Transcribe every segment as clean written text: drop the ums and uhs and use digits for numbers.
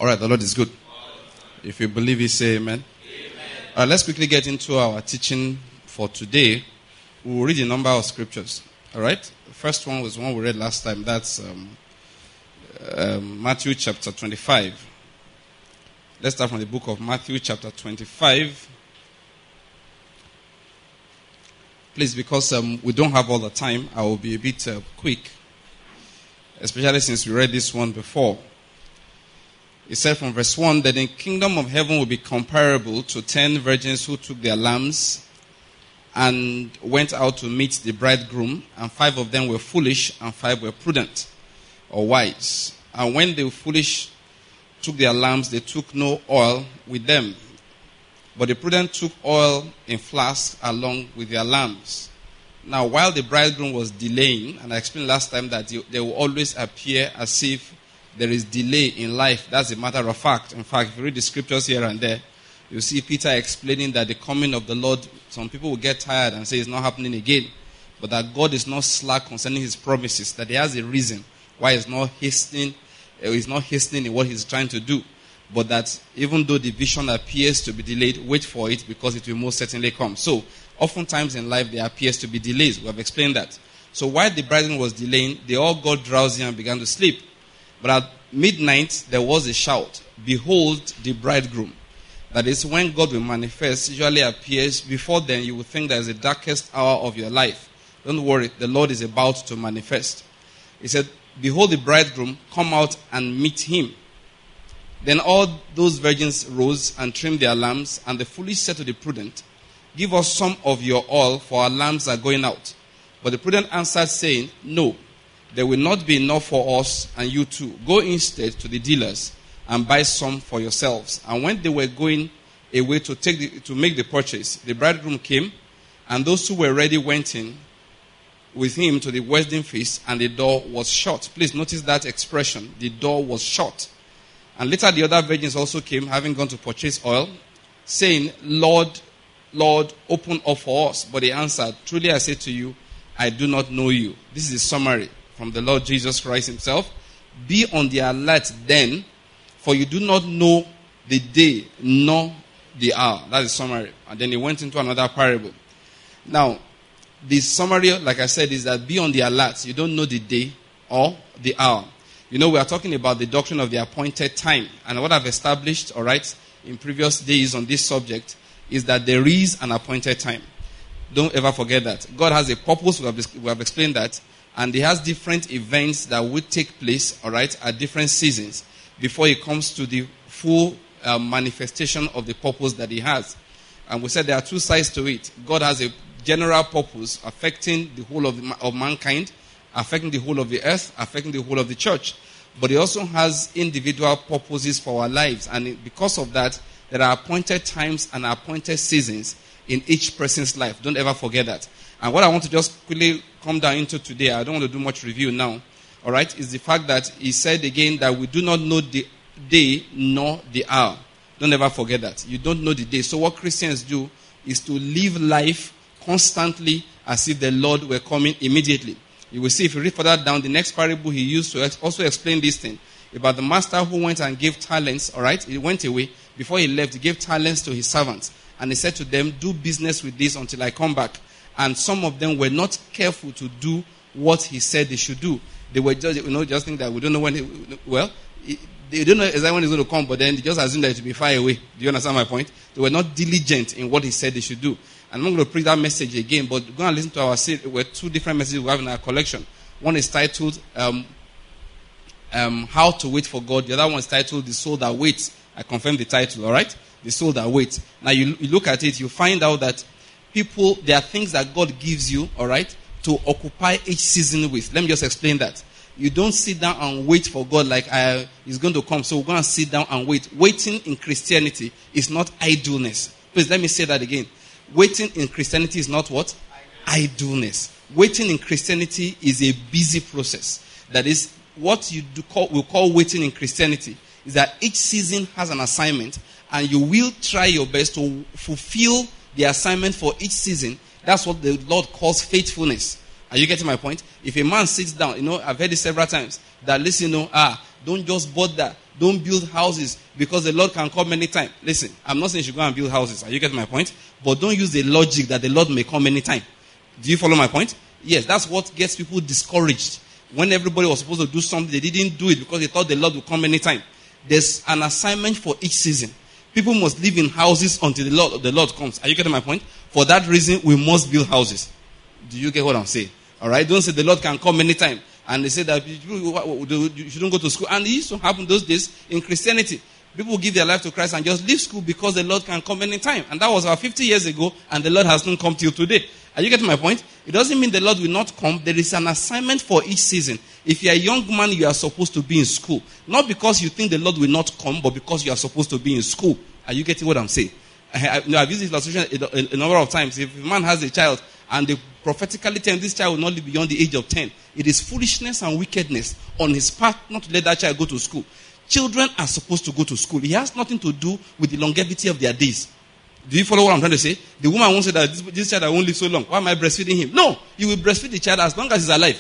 All right, the Lord is good. If you believe it, say amen. Let's quickly get into our teaching for today. We'll read a number of scriptures. All right? The first one was one we read last time. That's Matthew chapter 25. Let's start from the book of Matthew chapter 25. Please, because we don't have all the time, I will be a bit quick. Especially since we read this one before. It said from verse 1 that the kingdom of heaven will be comparable to 10 virgins who took their lamps and went out to meet the bridegroom, and 5 of them were foolish and 5 were prudent or wise. And when the foolish took their lamps, they took no oil with them. But the prudent took oil in flasks along with their lamps. Now, while the bridegroom was delaying, and I explained last time that there will always appear as if there is delay in life. That's a matter of fact. In fact, if you read the scriptures here and there, you see Peter explaining that the coming of the Lord, some people will get tired and say it's not happening again. But that God is not slack concerning his promises, that he has a reason why he's not hastening in what he's trying to do. But that even though the vision appears to be delayed, wait for it because it will most certainly come. So, oftentimes in life there appears to be delays. We have explained that. So while the bridegroom was delaying, they all got drowsy and began to sleep. But at midnight, there was a shout, "Behold the bridegroom." That is, when God will manifest, usually appears. Before then, you will think that is the darkest hour of your life. Don't worry, the Lord is about to manifest. He said, "Behold the bridegroom, come out and meet him." Then all those virgins rose and trimmed their lamps, and the foolish said to the prudent, "Give us some of your oil, for our lamps are going out." But the prudent answered, saying, "No, there will not be enough for us and you too. Go instead to the dealers and buy some for yourselves." And when they were going away to make the purchase, the bridegroom came, and those who were ready went in with him to the wedding feast, and the door was shut. Please notice that expression, the door was shut. And later the other virgins also came, having gone to purchase oil, saying, "Lord, Lord, open up for us." But he answered, "Truly I say to you, I do not know you." This is a summary from the Lord Jesus Christ himself. "Be on the alert then, for you do not know the day nor the hour." That is summary. And then he went into another parable. Now, the summary, like I said, is that be on the alert. You don't know the day or the hour. You know, we are talking about the doctrine of the appointed time. And what I've established, all right, in previous days on this subject is that there is an appointed time. Don't ever forget that. God has a purpose. We have explained that. And he has different events that will take place, all right, at different seasons before he comes to the full manifestation of the purpose that he has. And we said there are two sides to it. God has a general purpose affecting the whole of mankind, affecting the whole of the earth, affecting the whole of the church. But he also has individual purposes for our lives. And because of that, there are appointed times and appointed seasons in each person's life. Don't ever forget that. And what I want to just quickly come down into today, I don't want to do much review now, all right, is the fact that he said again that we do not know the day nor the hour. Don't ever forget that. You don't know the day. So what Christians do is to live life constantly as if the Lord were coming immediately. You will see if you read further down, the next parable he used to also explain this thing about the master who went and gave talents, all right? He went away. Before he left, he gave talents to his servants. And he said to them, "Do business with this until I come back." And some of them were not careful to do what he said they should do. They were just think that we don't know when they don't know exactly when he's going to come, but then they just assume that it will be far away. Do you understand my point? They were not diligent in what he said they should do. And I'm not going to preach that message again, but go and listen to our series. We're 2 different messages we have in our collection. One is titled How to Wait for God. The other one is titled The Soul That Waits. I confirm the title, all right? The Soul That Waits. Now you look at it, you find out that there are things that God gives you, all right, to occupy each season with. Let me just explain that. You don't sit down and wait for God like he's going to come, so we're going to sit down and wait. Waiting in Christianity is not idleness. Please let me say that again. Waiting in Christianity is not what? Idleness. Waiting in Christianity is a busy process. That is, what we call waiting in Christianity is that each season has an assignment, and you will try your best to fulfill the assignment for each season. That's what the Lord calls faithfulness. Are you getting my point? If a man sits down, I've heard it several times, that listen, don't just bother Don't build houses because the Lord can come anytime. Listen, I'm not saying you should go and build houses. Are you getting my point? But don't use the logic that the Lord may come anytime. Do you follow my point? Yes, that's what gets people discouraged. When everybody was supposed to do something, they didn't do it because they thought the Lord would come anytime. There's an assignment for each season. People must live in houses until the Lord comes. Are you getting my point? For that reason, we must build houses. Do you get what I'm saying? All right? Don't say the Lord can come anytime. And they say that you shouldn't go to school. And it used to happen those days in Christianity. People give their life to Christ and just leave school because the Lord can come anytime. And that was about 50 years ago, and the Lord has not come till today. Are you getting my point? It doesn't mean the Lord will not come. There is an assignment for each season. If you're a young man, you are supposed to be in school. Not because you think the Lord will not come, but because you are supposed to be in school. Are you getting what I'm saying? I've used this illustration a number of times. If a man has a child, and they prophetically tell him this child will not live beyond the age of 10, it is foolishness and wickedness on his part not to let that child go to school. Children are supposed to go to school. It has nothing to do with the longevity of their days. Do you follow what I'm trying to say? The woman won't say that this child won't live so long. Why am I breastfeeding him? No, you will breastfeed the child as long as he's alive.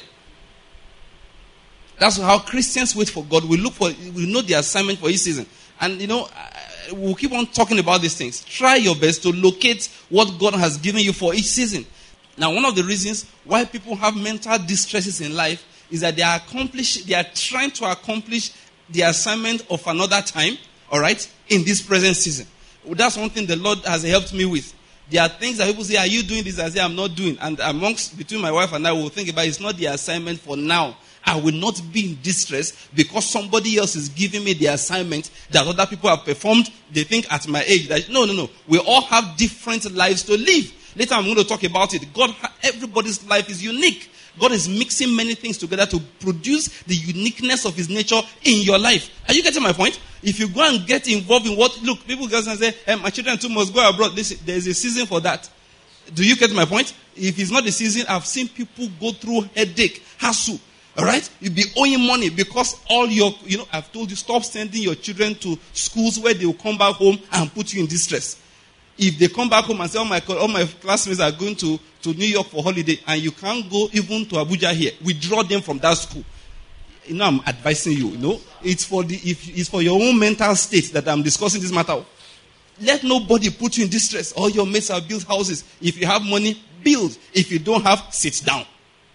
That's how Christians wait for God. We know the assignment for each season. And we'll keep on talking about these things. Try your best to locate what God has given you for each season. Now, one of the reasons why people have mental distresses in life is that they are trying to accomplish the assignment of another time, all right, in this present season. That's one thing the Lord has helped me with. There are things that people say, are you doing this? I say, I'm not doing. And between my wife and I, we'll think about it. It's not the assignment for now. I will not be in distress because somebody else is giving me the assignment that other people have performed. They think at my age that, no. We all have different lives to live. Later I'm going to talk about it. Everybody's life is unique. God is mixing many things together to produce the uniqueness of his nature in your life. Are you getting my point? If you go and get involved in people go and say, my children too must go abroad. Listen, there's a season for that. Do you get my point? If it's not the season, I've seen people go through headache, hassle. All right? You'll be owing money because I've told you, stop sending your children to schools where they will come back home and put you in distress. If they come back home and say, all my classmates are going to New York for holiday and you can't go even to Abuja here, withdraw them from that school. I'm advising you, it's for your own mental state that I'm discussing this matter. Let nobody put you in distress. All your mates have built houses. If you have money, build. If you don't have, sit down.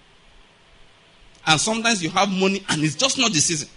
And sometimes you have money and it's just not the season.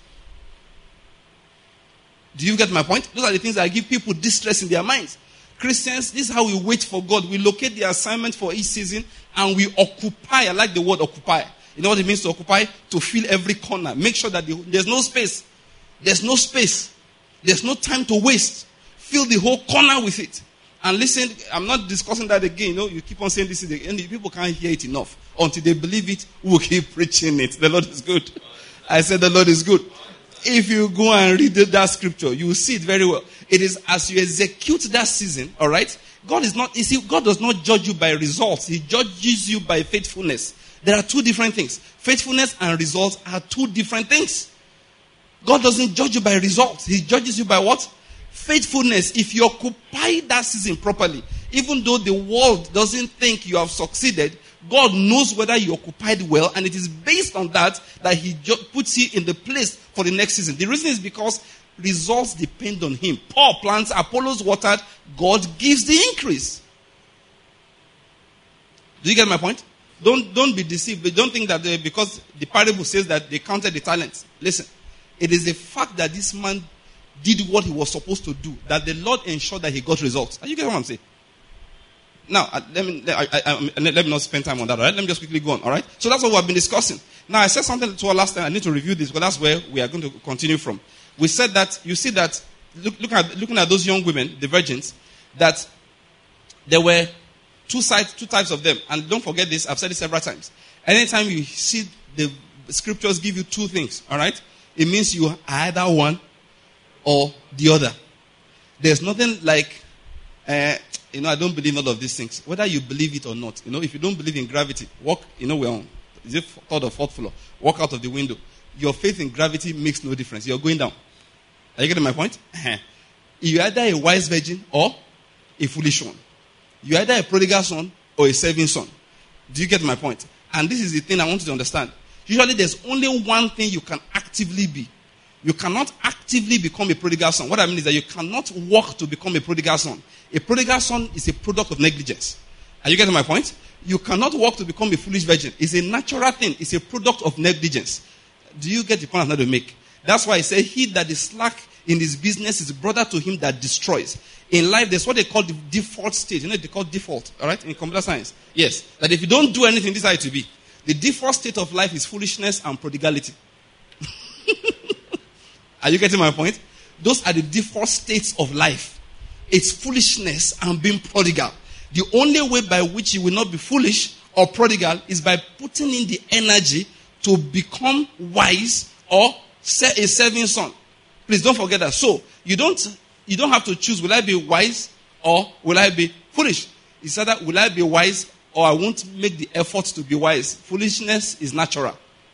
Do you get my point? Those are the things that give people distress in their minds. Christians, this is how we wait for God. We locate the assignment for each season and we occupy. I like the word occupy. You know what it means to occupy? To fill every corner. Make sure that there's no space. There's no space. There's no time to waste. Fill the whole corner with it. And listen, I'm not discussing that again. You keep on saying this again. People can't hear it enough. Until they believe it, we'll keep preaching it. The Lord is good. I said the Lord is good. If you go and read that scripture, you will see it very well. It is as you execute that season, all right? God does not judge you by results. He judges you by faithfulness. There are two different things. Faithfulness and results are two different things. God doesn't judge you by results. He judges you by what? Faithfulness. If you occupy that season properly, even though the world doesn't think you have succeeded, God knows whether you occupied well, and it is based on that he puts you in the place for the next season. The reason is because results depend on him. Paul plants, Apollos watered, God gives the increase. Do you get my point? Don't be deceived. But don't think that because the parable says that they counted the talents. Listen, it is the fact that this man did what he was supposed to do that the Lord ensured that he got results. Are you getting what I'm saying? Now, let me not spend time on that, all right? Let me just quickly go on, all right? So that's what we have been discussing. Now, I said something to our last time. I need to review this, because that's where we are going to continue from. We said that, you see that, looking at those young women, the virgins, that there were two types of them. And don't forget this, I've said it several times. Anytime you see the scriptures give you two things, all right? It means you are either one or the other. There's nothing like... I don't believe in all of these things. Whether you believe it or not. If you don't believe in gravity, walk, we're on, is it third or fourth floor? Walk out of the window. Your faith in gravity makes no difference. You're going down. Are you getting my point? You're either a wise virgin or a foolish one. You're either a prodigal son or a serving son. Do you get my point? And this is the thing I want you to understand. Usually there's only one thing you can actively be. You cannot actively become a prodigal son. What I mean is that you cannot work to become a prodigal son. A prodigal son is a product of negligence. Are you getting my point? You cannot work to become a foolish virgin. It's a natural thing. It's a product of negligence. Do you get the point I'm trying to make? That's why I say, he that is slack in his business is brother to him that destroys. In life, there's what they call the default state. You know, they call default, all right, in computer science. Yes, that if you don't do anything, this is how it will be. The default state of life is foolishness and prodigality. Are you getting my point? Those are the default states of life. It's foolishness and being prodigal. The only way by which you will not be foolish or prodigal is by putting in the energy to become wise or a serving son. Please don't forget that. So, you don't have to choose, will I be wise or will I be foolish? It's either will I be wise or I won't make the effort to be wise. Foolishness is natural.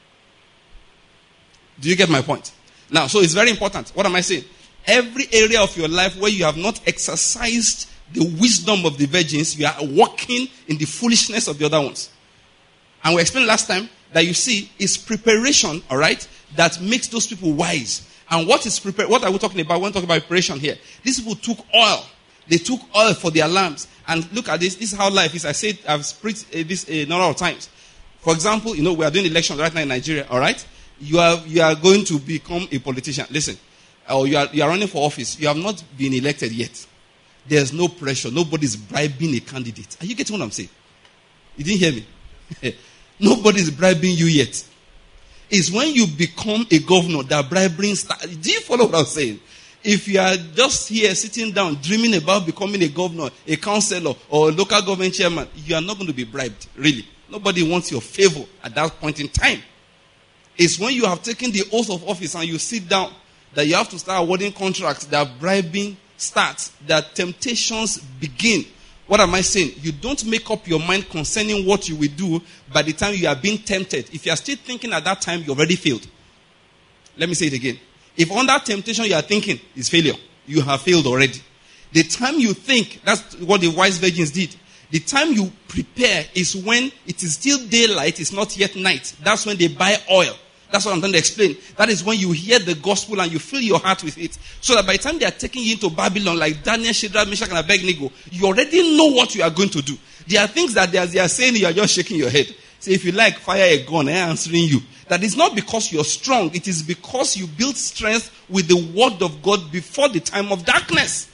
Do you get my point? Now, so it's very important. What am I saying? Every area of your life where you have not exercised the wisdom of the virgins, you are walking in the foolishness of the other ones. And we explained last time that you see, it's preparation, all right, that makes those people wise. And what is prepared? What are we talking about when we talk about preparation here? These people took oil. They took oil for their lamps. And look at this. This is how life is. I said, I've preached this a number of times. For example, you know, we are doing elections right now in Nigeria, all right? You are going to become a politician. Listen, or you are running for office. You have not been elected yet. There's no pressure. Nobody's bribing a candidate. Are you getting what I'm saying? You didn't hear me? Nobody's bribing you yet. It's when you become a governor that bribery starts. Do you follow what I'm saying? If you are just here sitting down dreaming about becoming a governor, a councillor, or a local government chairman, you are not going to be bribed, really. Nobody wants your favor at that point in time. It's when you have taken the oath of office and you sit down that you have to start awarding contracts, that bribing starts, that temptations begin. What am I saying? You don't make up your mind concerning what you will do by the time you are being tempted. If you are still thinking at that time, you already failed. Let me say it again. If under temptation you are thinking, it's failure. You have failed already. The time you think, that's what the wise virgins did. The time you prepare is when it is still daylight, it's not yet night. That's when they buy oil. That's what I'm trying to explain. That is when you hear the gospel and you fill your heart with it. So that by the time they are taking you into Babylon, like Daniel, Shadrach, Meshach, and Abednego, you already know what you are going to do. There are things that they are saying, you are just shaking your head. Say, if you like, fire a gun, I am answering you. That is not because you're strong. It is because you build strength with the word of God before the time of darkness.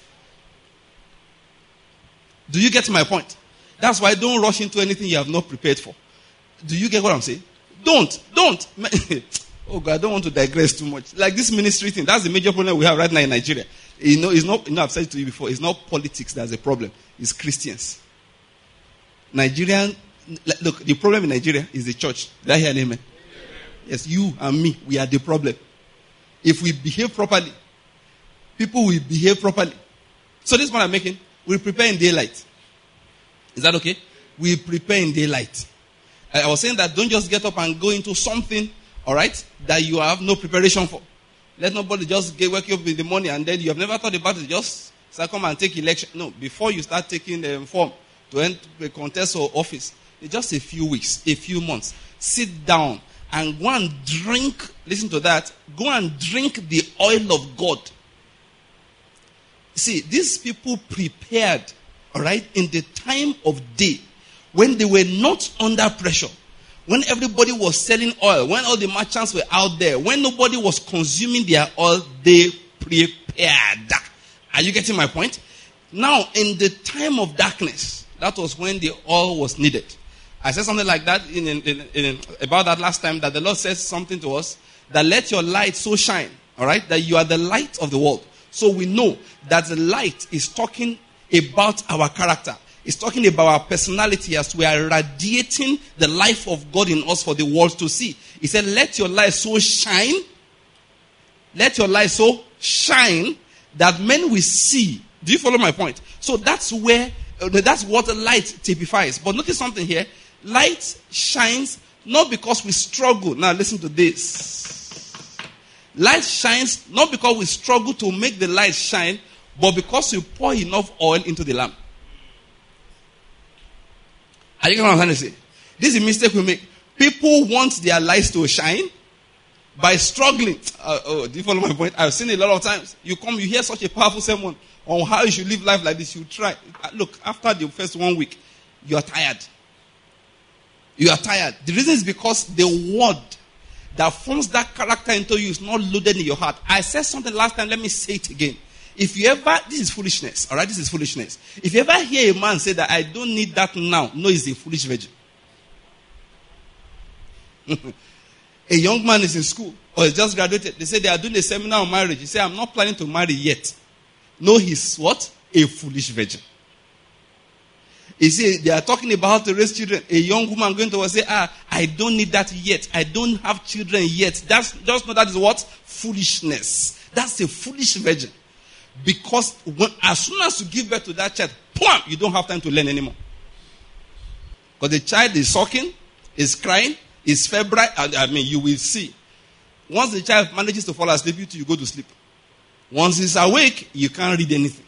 Do you get my point? That's why don't rush into anything you have not prepared for. Do you get what I'm saying? Don't. Oh God, I don't want to digress too much. Like this ministry thing, that's the major problem we have right now in Nigeria. You know, it's not, I've said it to you before, it's not politics that's a problem. It's Christians. Nigerian, look, the problem in Nigeria is the church. Did I hear an amen? Yes, you and me, we are the problem. If we behave properly, people will behave properly. So this is what I'm making. We prepare in daylight. Is that okay? We prepare in daylight. I was saying that don't just get up and go into something, all right, that you have no preparation for. Let nobody just wake you up in the morning and then you have never thought about it. Just start come and take election. No, before you start taking the form to enter a contest or office, it's just a few weeks, a few months. Sit down and go and drink, listen to that, go and drink the oil of God. See, these people prepared, all right, in the time of day, when they were not under pressure, when everybody was selling oil, when all the merchants were out there, when nobody was consuming their oil, they prepared. Are you getting my point? Now, in the time of darkness, that was when the oil was needed. I said something like that about that last time, that the Lord says something to us, that let your light so shine, all right, that you are the light of the world. So we know that the light is talking about our character. It's talking about our personality as we are radiating the life of God in us for the world to see. He said, let your light so shine. Let your light so shine that men will see. Do you follow my point? So that's where, that's what the light typifies. But notice something here. Light shines not because we struggle. Now listen to this. Light shines not because we struggle to make the light shine, but because we pour enough oil into the lamp. Are you getting what I'm trying to say? This is a mistake we make. People want their lights to shine, by struggling. Do you follow my point? I've seen it a lot of times. You hear such a powerful sermon on how you should live life like this. You try. Look, after the first 1 week, you are tired. You are tired. The reason is because the word that forms that character into you is not loaded in your heart. I said something last time. Let me say it again. If you ever, this is foolishness. All right, this is foolishness. If you ever hear a man say that I don't need that now, no, he's a foolish virgin. A young man is in school or has just graduated. They say they are doing a seminar on marriage. He said, I'm not planning to marry yet. No, he's what? A foolish virgin. You see, they are talking about how to raise children. A young woman going to say, I don't need that yet. I don't have children yet. That's just know that is what? Foolishness. That's a foolish virgin. Because as soon as you give birth to that child, plump, you don't have time to learn anymore. Because the child is sucking, is crying, is febrile. You will see. Once the child manages to fall asleep, you go to sleep. Once he's awake, you can't read anything.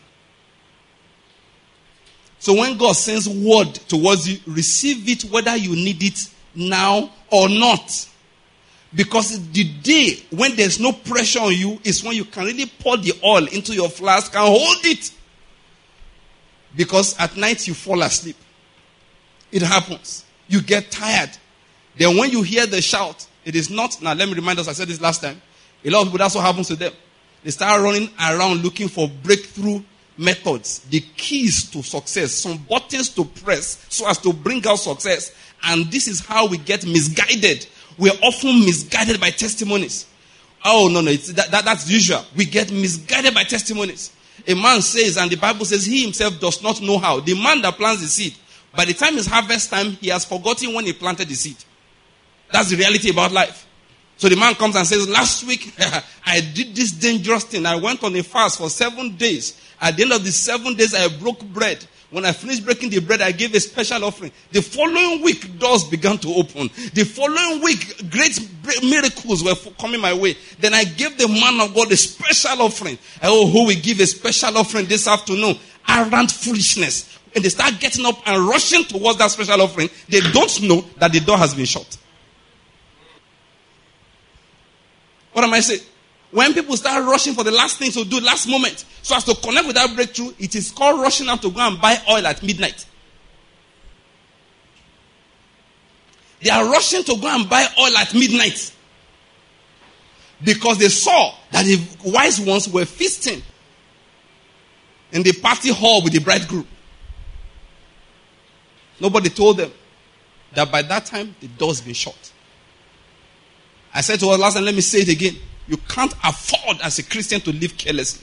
So when God sends word towards you, receive it whether you need it now or not. Because the day when there's no pressure on you is when you can really pour the oil into your flask and hold it. Because at night you fall asleep. It happens. You get tired. Then when you hear the shout, it is not, now let me remind us, I said this last time. A lot of people, that's what happens to them. They start running around looking for breakthrough methods, the keys to success, some buttons to press so as to bring out success. And this is how we get misguided. We're often misguided by testimonies. Oh, no, that's usual. We get misguided by testimonies. A man says, and the Bible says he himself does not know how. The man that plants the seed, by the time it's harvest time, he has forgotten when he planted the seed. That's the reality about life. So the man comes and says, last week, I did this dangerous thing. I went on a fast for 7 days. At the end of the 7 days, I broke bread. When I finished breaking the bread, I gave a special offering. The following week, doors began to open. The following week, great miracles were coming my way. Then I gave the man of God a special offering. Who will give a special offering this afternoon? Arrant foolishness. And they start getting up and rushing towards that special offering. They don't know that the door has been shut. What am I saying? When people start rushing for the last thing to do, last moment, so as to connect with that breakthrough, it is called rushing out to go and buy oil at midnight. They are rushing to go and buy oil at midnight. Because they saw that the wise ones were feasting in the party hall with the bridegroom. Nobody told them that by that time, the door's been shut. I said to us last time, let me say it again. You can't afford as a Christian to live carelessly.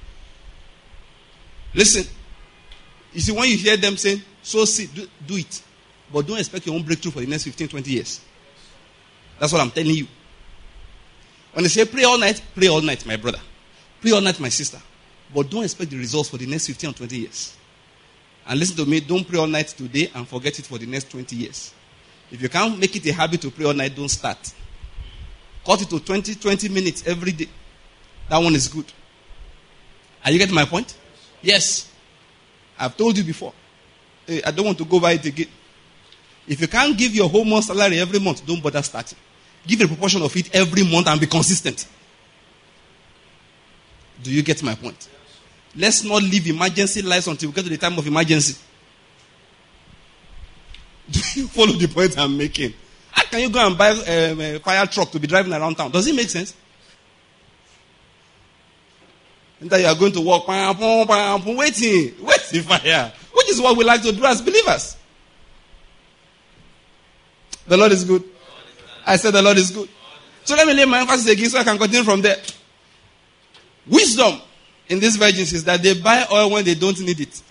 Listen. You see, when you hear them saying, so see, do it. But don't expect your own breakthrough for the next 15, 20 years. That's what I'm telling you. When they say pray all night, my brother. Pray all night, my sister. But don't expect the results for the next 15 or 20 years. And listen to me, don't pray all night today and forget it for the next 20 years. If you can't make it a habit to pray all night, don't start. Cut it to 20 minutes every day. That one is good. Are you getting my point? Yes. I've told you before. I don't want to go over it again. If you can't give your whole month's salary every month, don't bother starting. Give a proportion of it every month and be consistent. Do you get my point? Let's not live emergency lives until we get to the time of emergency. Do you follow the point I'm making? How can you go and buy a fire truck to be driving around town? Does it make sense? And that you are going to walk, waiting fire. Which is what we like to do as believers. The Lord is good. I said the Lord is good. So let me lay my emphasis again so I can continue from there. Wisdom in these virgins is that they buy oil when they don't need it.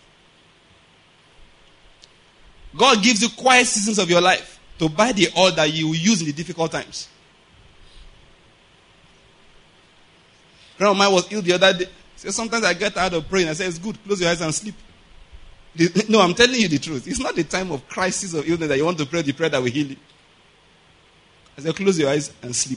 God gives you quiet seasons of your life to buy the oil that you will use in the difficult times. Grandma of mine was ill the other day. So sometimes I get tired of praying. I say, it's good, close your eyes and sleep. No, I'm telling you the truth. It's not the time of crisis or illness that you want to pray the prayer that will heal you. I say, close your eyes and sleep.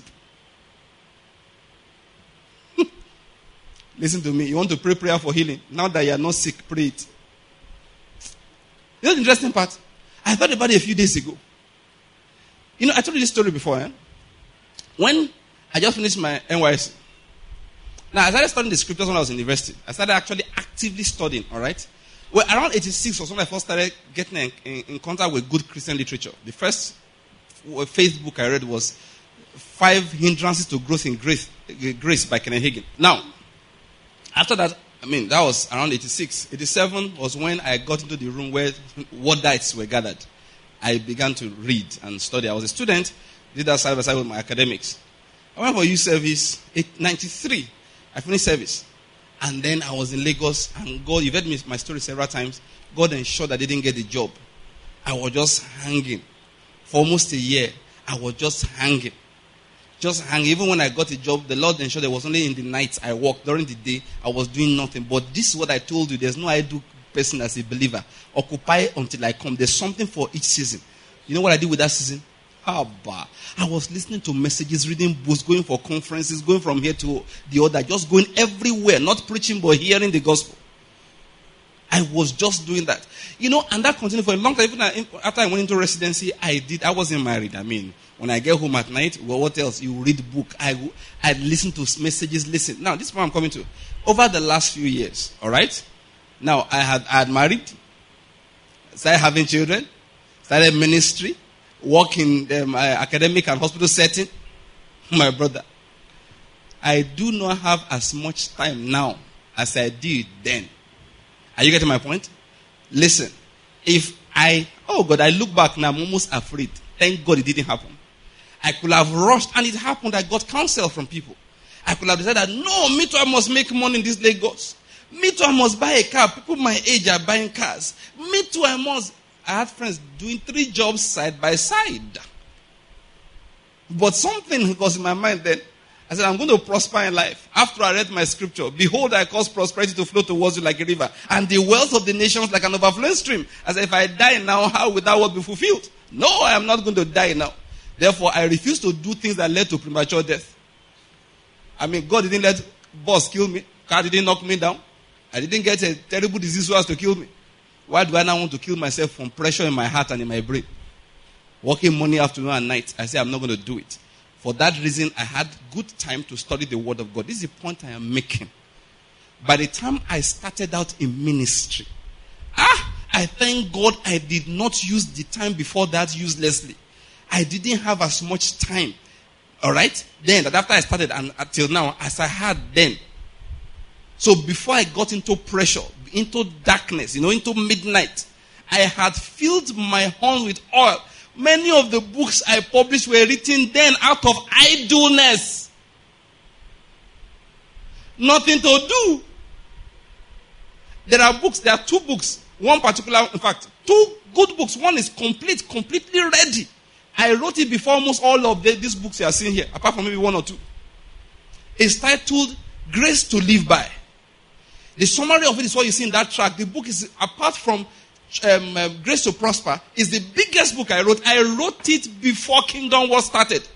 Listen to me. You want to pray prayer for healing. Now that you are not sick, pray it. You know the interesting part? I thought about it a few days ago. You know, I told you this story before. When I just finished my NYSC. Now, I started studying the scriptures when I was in university. I started actually actively studying, all right? Well, around 86 was when I first started getting in contact with good Christian literature. The first faith book I read was 5 Hindrances to Growth in Grace by Kenneth Hagin. Now, after that, that was around 86. 87 was when I got into the room where Wardites were gathered. I began to read and study. I was a student, did that side by side with my academics. I went for youth service, 93. I finished service. And then I was in Lagos, and God, you've heard my story several times, God ensured I didn't get the job. I was just hanging. For almost a year, I was just hanging. Just hanging. Even when I got a job, the Lord ensured it was only in the night I worked. During the day, I was doing nothing. But this is what I told you. There's no idle person as a believer. Occupy until I come. There's something for each season. You know what I did with that season? I was listening to messages, reading books, going for conferences, going from here to the other, just going everywhere, not preaching but hearing the gospel. I was just doing that. And that continued for a long time. Even after I went into residency, I wasn't married. When I get home at night, well, what else? You read book. I listen to messages, listen. Now, this is what I'm coming to. Over the last few years, all right? Now, I had married, started having children, started ministry, work in academic and hospital setting. My brother, I do not have as much time now as I did then. Are you getting my point? Listen, I look back now, I'm almost afraid. Thank God it didn't happen. I could have rushed, and it happened. I got counsel from people. I could have decided that, no, me too, I must make money in this Lagos. Me too, I must buy a car. People my age are buying cars. Me too, I had friends doing 3 jobs side by side. But something was in my mind then. I said, I'm going to prosper in life. After I read my scripture, behold, I cause prosperity to flow towards you like a river, and the wealth of the nations like an overflowing stream. I said, if I die now, how will that word be fulfilled? No, I am not going to die now. Therefore, I refuse to do things that led to premature death. God didn't let boss kill me. Car didn't knock me down. I didn't get a terrible disease so as to kill me. Why do I now want to kill myself from pressure in my heart and in my brain? Working morning, afternoon, and night. I say I'm not going to do it. For that reason, I had good time to study the Word of God. This is the point I am making. By the time I started out in ministry, I thank God I did not use the time before that uselessly. I didn't have as much time, all right, then, that after I started and until now, as I had then. So before I got into pressure, into darkness, into midnight, I had filled my horn with oil. Many of the books I published were written then out of idleness. Nothing to do. There are 2 books. One particular, in fact, 2 good books. One is completely ready. I wrote it before almost all of these books you are seeing here, apart from maybe 1 or 2. It's titled Grace to Live By. The summary of it is what you see in that track. The book is, apart from Grace to Prosper, is the biggest book I wrote. I wrote it before Kingdom was started.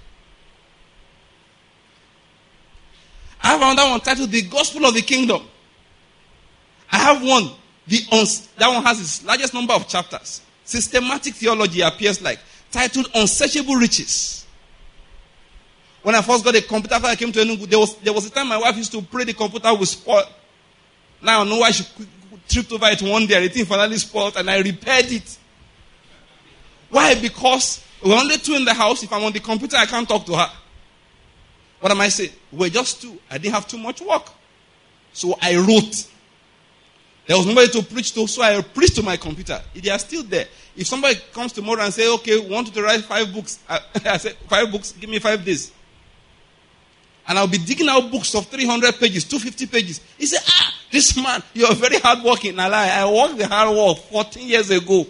I have another one titled The Gospel of the Kingdom. I have one. That one has its largest number of chapters. Systematic theology appears like. Titled Unsearchable Riches. When I first got a computer, after I came to Enugu, there was a time my wife used to pray the computer would spoil. Now I know why she tripped over it one day and the thing finally spoiled, and I repaired it. Why? Because we're only 2 in the house. If I'm on the computer, I can't talk to her. What am I saying? We're just 2. I didn't have too much work. So I wrote. There was nobody to preach to, so I preached to my computer. They are still there. If somebody comes tomorrow and says, okay, we want you to write 5 books. I said, 5 books, give me 5 days. And I'll be digging out books of 300 pages, 250 pages. He said, this man, you're very hardworking. I worked the hard work 14 years ago.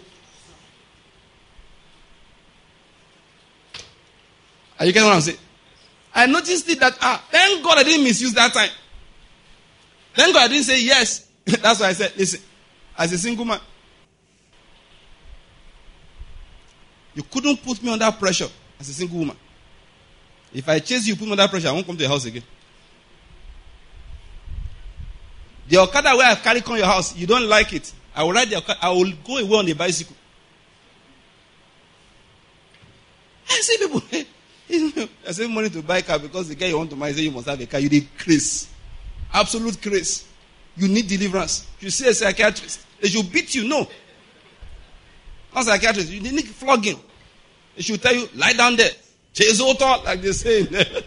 Are you getting what I'm saying? I noticed it that, thank God I didn't misuse that time. Thank God I didn't say yes. That's why I said, listen, as a single man, you couldn't put me under pressure as a single woman. If I chase you, put me under pressure, I won't come to your house again. The Okada where I carry on your house, you don't like it. I will ride the Okada, I will go away on the bicycle. I see people, I save money to buy a car because the guy you want to marry say you must have a car. You need grace. Absolute grace. You need deliverance. You see a psychiatrist. They should beat you. No. Not psychiatrist. You need flogging. They should tell you, lie down there. Chezoto, like they say.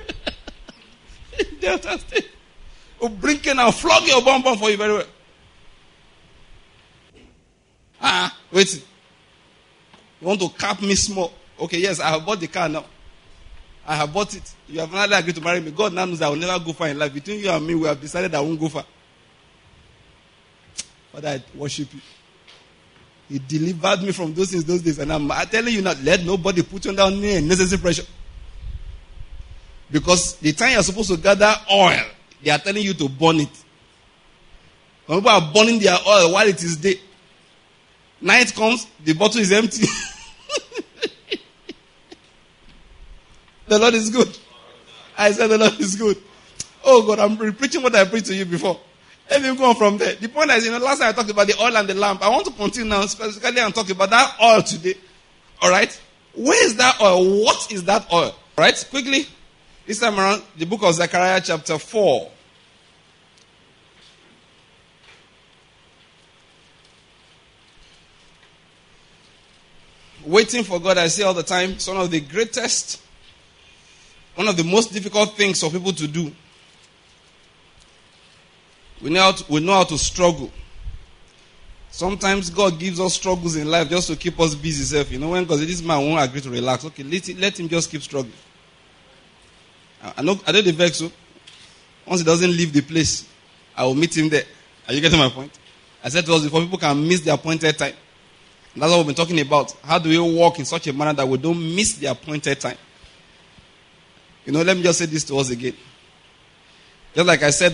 Delta State. Or bring in and flog your bum for you very well. Wait. You want to cap me small? Okay, yes, I have bought the car now. I have bought it. You have not agreed to marry me. God now knows I will never go far in life. Between you and me, we have decided I won't go far. Father, I worship you. He delivered me from those things those days. And I'm telling you now, let nobody put you under unnecessary pressure. Because the time you're supposed to gather oil, they are telling you to burn it. When people are burning their oil while it is day. Night comes, the bottle is empty. The Lord is good. I said the Lord is good. Oh God, I'm preaching what I preached to you before. Let me go on from there. The point is, last time I talked about the oil and the lamp. I want to continue now specifically and talk about that oil today. Alright? Where is that oil? What is that oil? Alright? Quickly. This time around, the book of Zechariah chapter 4. Waiting for God, I say all the time, it's one of the greatest, one of the most difficult things for people to do. We know how to struggle. Sometimes God gives us struggles in life just to keep us busy. When God says, this man won't agree to relax, okay, let him just keep struggling. I know the vex. So once he doesn't leave the place, I will meet him there. Are you getting my point? I said to us before, people can miss the appointed time. That's what we've been talking about. How do we walk in such a manner that we don't miss the appointed time? Let me just say this to us again. Just like I said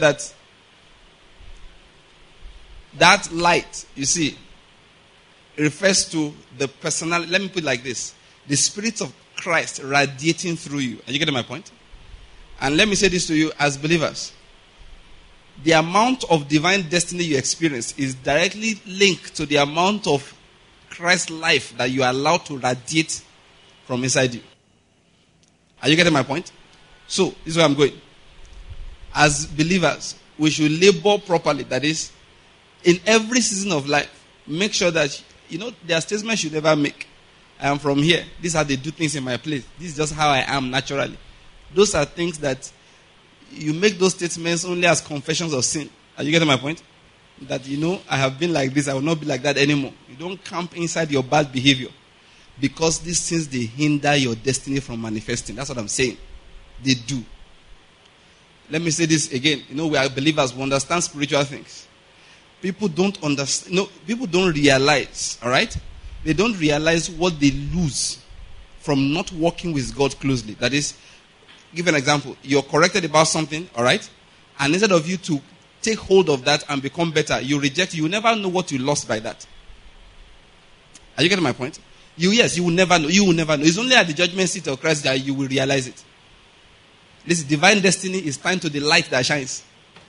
that light, you see, refers to the personality. Let me put it like this. The Spirit of Christ radiating through you. Are you getting my point? And let me say this to you as believers. The amount of divine destiny you experience is directly linked to the amount of Christ's life that you are allowed to radiate from inside you. Are you getting my point? So, this is where I'm going. As believers, we should labor properly. That is, in every season of life, make sure that, there are statements you never make. I am from here. This is how they do things in my place. This is just how I am naturally. Those are things that you make those statements only as confessions of sin. Are you getting my point? That, I have been like this, I will not be like that anymore. You don't camp inside your bad behavior. Because these things, they hinder your destiny from manifesting. That's what I'm saying. They do. Let me say this again. We are believers, we understand spiritual things. People don't understand, people don't realize, alright? They don't realize what they lose from not working with God closely. That is, give an example. You're corrected about something, alright? And instead of you to take hold of that and become better, you reject, you will never know what you lost by that. Are you getting my point? You will never know. You will never know. It's only at the judgment seat of Christ that you will realize it. This divine destiny is tied to the light that shines.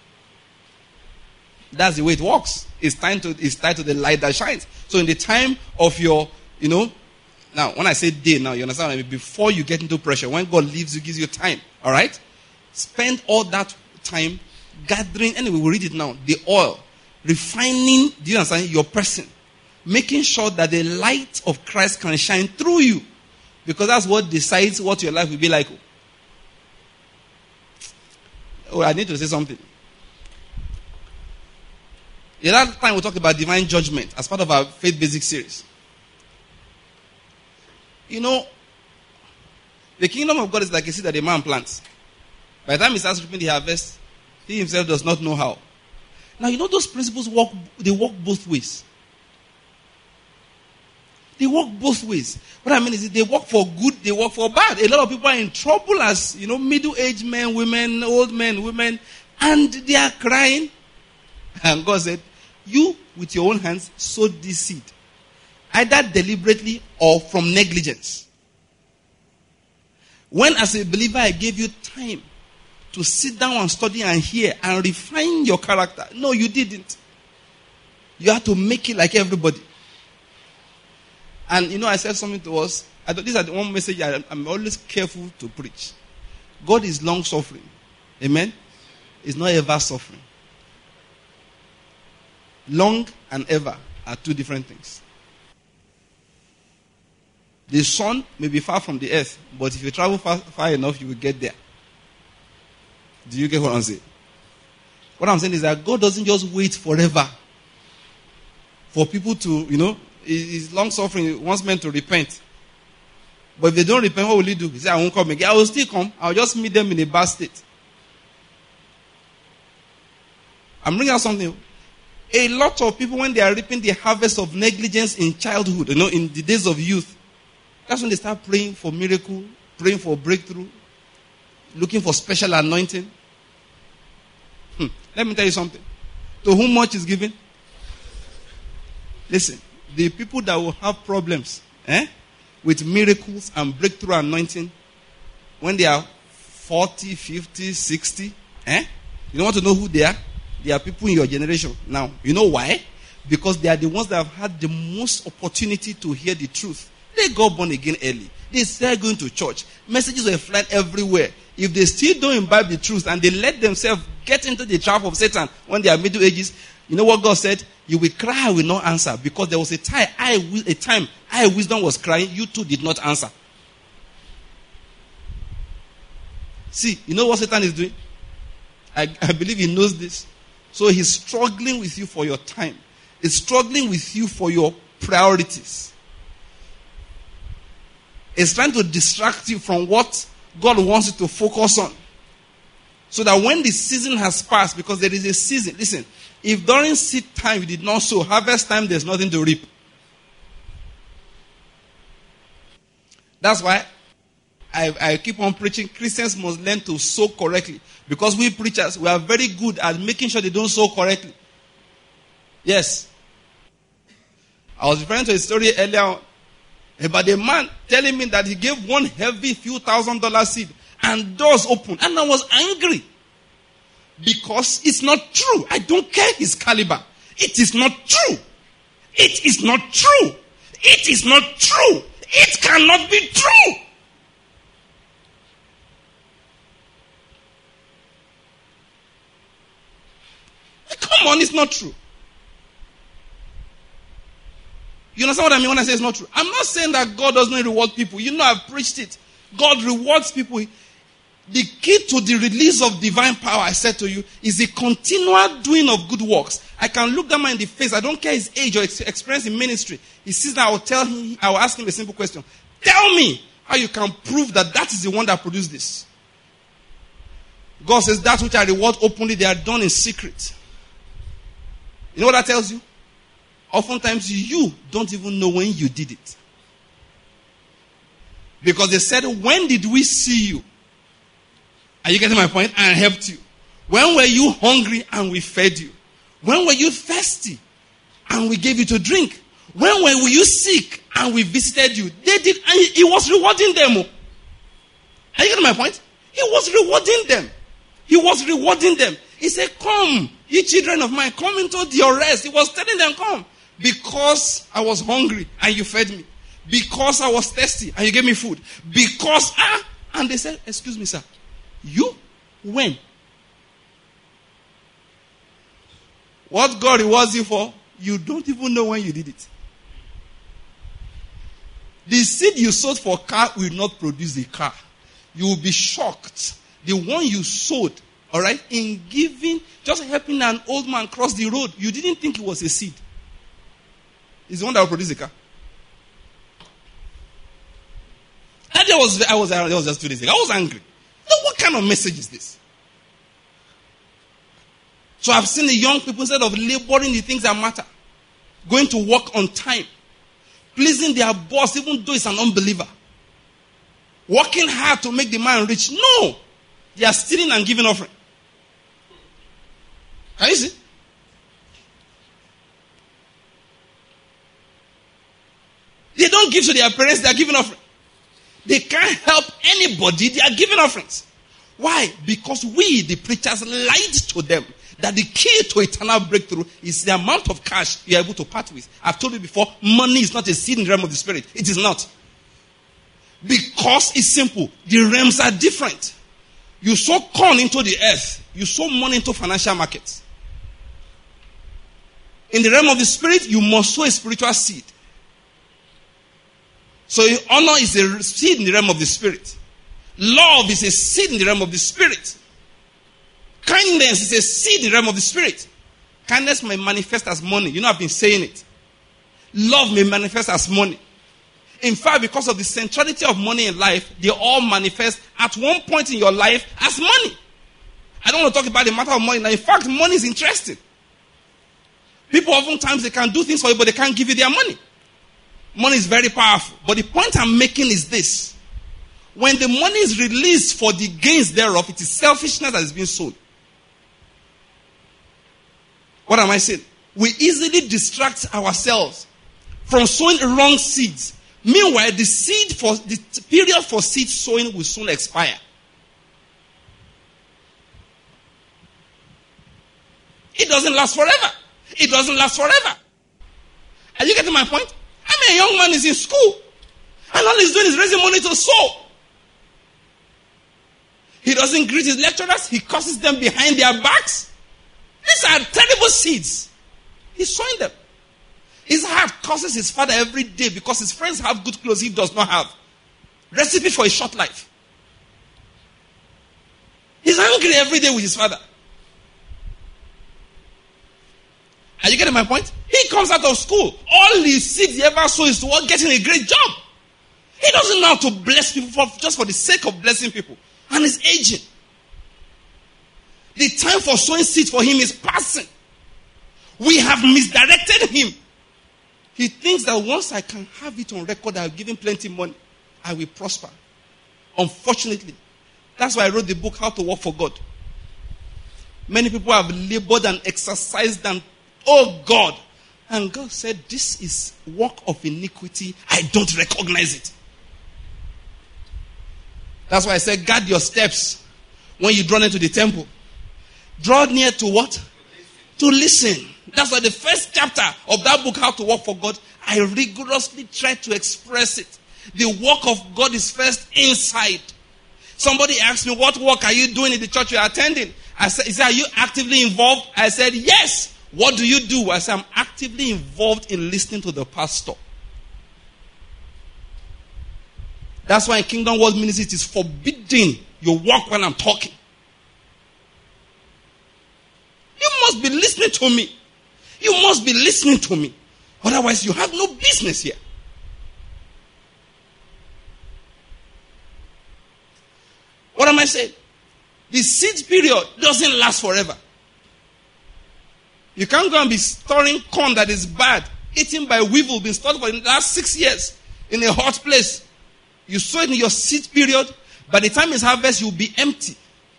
That's the way it works. It's tied to the light that shines. So in the time of your, now when I say day now, you understand what I mean? Before you get into pressure, when God leaves you, gives you time. Alright? Spend all that time gathering, anyway, we'll read it now. The oil. Refining, do you understand? Your person. Making sure that the light of Christ can shine through you. Because that's what decides what your life will be like. Oh, I need to say something. The other time we'll talk about divine judgment as part of our Faith Basic series. The kingdom of God is like a seed that a man plants. By the time he starts reaping the harvest, he himself does not know how. Now, those principles work both ways. They work both ways. What I mean is they work for good, they work for bad. A lot of people are in trouble as, middle-aged men, women, old men, women, and they are crying. And God said, you, with your own hands, sowed this seed. Either deliberately or from negligence. When, as a believer, I gave you time to sit down and study and hear and refine your character. No, you didn't. You had to make it like everybody. And I said something to us. These are the one message I'm always careful to preach. God is long suffering. Amen? He's not ever suffering. Long and ever are two different things. The sun may be far from the earth, but if you travel far enough, you will get there. Do you get what I'm saying? What I'm saying is that God doesn't just wait forever for people to, He's long suffering. He wants men to repent. But if they don't repent, what will He do? He says, I won't come again. I will still come. I'll just meet them in a bad state. I'm bringing out something. A lot of people, when they are reaping the harvest of negligence in childhood, in the days of youth, that's when they start praying for miracle, praying for breakthrough, looking for special anointing. Let me tell you something. To whom much is given? Listen, the people that will have problems with miracles and breakthrough anointing when they are 40, 50, 60, you don't want to know who they are? They are people in your generation. Now, you know why? Because they are the ones that have had the most opportunity to hear the truth. They got born again early. They started going to church. Messages were flying everywhere. If they still don't imbibe the truth and they let themselves get into the trap of Satan when they are middle ages, you know what God said? You will cry, I will not answer. Because there was a time I wisdom was crying, you too did not answer. See, you know what Satan is doing? I believe he knows this. So he's struggling with you for your time. He's struggling with you for your priorities. He's trying to distract you from what God wants you to focus on. So that when the season has passed, because there is a season. Listen, if during seed time you did not sow, harvest time there's nothing to reap. That's why I keep on preaching. Christians must learn to sow correctly. Because we preachers, we are very good at making sure they don't sow correctly. Yes. I was referring to a story earlier on about a man telling me that he gave one heavy few $1,000 seed and doors opened. And I was angry. Because it's not true. I don't care his caliber. It is not true. It is not true. It is not true. It cannot be true. Come on, it's not true. You understand what I mean when I say it's not true? I'm not saying that God does not reward people. You know I've preached it. God rewards people. The key to the release of divine power, I said to you, is the continual doing of good works. I can look that man in the face. I don't care his age or experience in ministry. He sees that I will ask him a simple question. Tell me how you can prove that is the one that produced this. God says that which I reward openly, they are done in secret. You know what that tells you? Oftentimes you don't even know when you did it. Because they said, when did we see you? Are you getting my point? And helped you. When were you hungry and we fed you? When were you thirsty and we gave you to drink? When were you sick and we visited you? They did, and he was rewarding them. Are you getting my point? He was rewarding them. He was rewarding them. He said, come, ye children of mine, come into your rest. He was telling them, come. Because I was hungry and you fed me. Because I was thirsty and you gave me food. Because, and they said, excuse me, sir. You? When? What God rewards you for, you don't even know when you did it. The seed you sowed for car will not produce a car. You will be shocked. The one you sowed, all right, in giving, just helping an old man cross the road, you didn't think it was a seed. It's the one that will produce a car. And there was just 2 days ago. I was angry. What kind of message is this? So I've seen the young people, instead of laboring the things that matter, going to work on time, pleasing their boss, even though it's an unbeliever, working hard to make the man rich. No, they are stealing and giving offering. Can you see? They don't give to their parents, they are giving offering. They can't help anybody, they are giving offerings. Why? Because we, the preachers, lied to them that the key to eternal breakthrough is the amount of cash you are able to part with. I've told you before, money is not a seed in the realm of the spirit. It is not. Because it's simple. The realms are different. You sow corn into the earth. You sow money into financial markets. In the realm of the spirit, you must sow a spiritual seed. So honor is a seed in the realm of the spirit. Love is a seed in the realm of the spirit. Kindness is a seed in the realm of the spirit. Kindness may manifest as money. You know, I've been saying it. Love may manifest as money. In fact, because of the centrality of money in life, they all manifest at one point in your life as money. I don't want to talk about the matter of money now. In fact, money is interesting. People oftentimes, they can do things for you, but they can't give you their money. Money is very powerful. But the point I'm making is this. When the money is released for the gains thereof, it is selfishness that is being sown. What am I saying? We easily distract ourselves from sowing wrong seeds. Meanwhile, the period for seed sowing will soon expire. It doesn't last forever. It doesn't last forever. Are you getting my point? I mean, a young man is in school, and all he's doing is raising money to sow. He doesn't greet his lecturers. He curses them behind their backs. These are terrible seeds. He's sowing them. His heart curses his father every day because his friends have good clothes he does not have. Recipe for a short life. He's angry every day with his father. Are you getting my point? He comes out of school. All he seeks he ever saw is to getting a great job. He doesn't know how to bless people just for the sake of blessing people. And he's aging. The time for sowing seeds for him is passing. We have misdirected him. He thinks that once I can have it on record, I'll give him plenty of money, I will prosper. Unfortunately, that's why I wrote the book, How to Work for God. Many people have labored and exercised and, oh God. And God said, this is work of iniquity. I don't recognize it. That's why I said, guard your steps when you draw near to the temple. Draw near to what? To listen. That's why the first chapter of that book, How to Work for God, I rigorously try to express it. The work of God is first inside. Somebody asked me, what work are you doing in the church you are attending? I said, are you actively involved? I said, yes. What do you do? I said, I'm actively involved in listening to the pastor. That's why in Kingdom World Ministry, it is forbidden you walk when I'm talking. You must be listening to me. You must be listening to me. Otherwise, you have no business here. What am I saying? The seed period doesn't last forever. You can't go and be storing corn that is bad, eaten by weevil, been stored for the last 6 years in a hot place. You sow it in your seed period. By the time it's harvest, you'll be empty.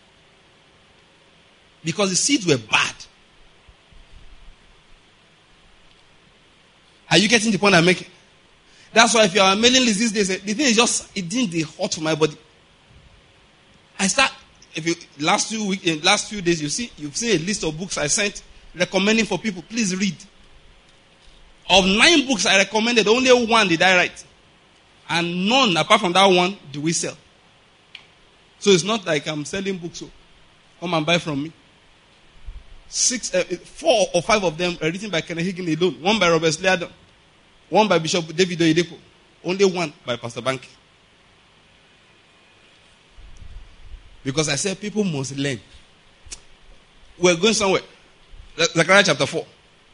Because the seeds were bad. Are you getting the point I'm making? That's why if you are mailing list these days, the thing is just, it didn't hot for my body. Last few days, you've seen a list of books I sent recommending for people, please read. Of 9 books I recommended, only 1 did I write. And none, apart from that one, do we sell. So it's not like I'm selling books, so come and buy from me. 4 or 5 of them are written by Kenneth Hagin alone. 1 by Robert Sliadon. 1 by Bishop David Oyedepo. Only 1 by Pastor Banky. Because I said people must learn. We're going somewhere. Zechariah chapter 4.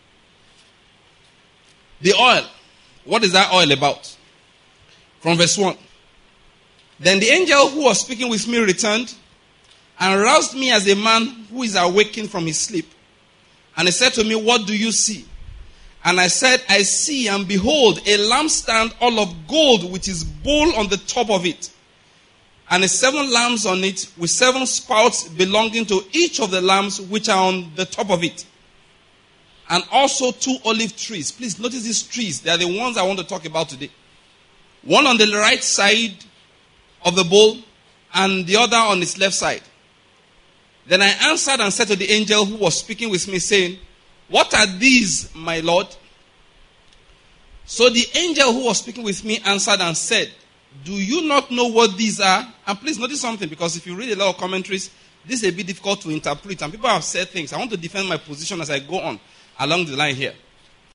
The oil. What is that oil about? From verse 1. Then the angel who was speaking with me returned and roused me as a man who is awakened from his sleep. And he said to me, what do you see? And I said, I see and behold a lampstand all of gold with his bowl on the top of it. And the 7 lamps on it with 7 spouts belonging to each of the lamps which are on the top of it. And also 2 olive trees. Please notice these trees. They are the ones I want to talk about today. One on the right side of the bowl and the other on its left side. Then I answered and said to the angel who was speaking with me, saying, what are these, my Lord? So the angel who was speaking with me answered and said, Do you not know what these are? And please notice something, because if you read a lot of commentaries, this is a bit difficult to interpret. And people have said things. I want to defend my position as I go on along the line here.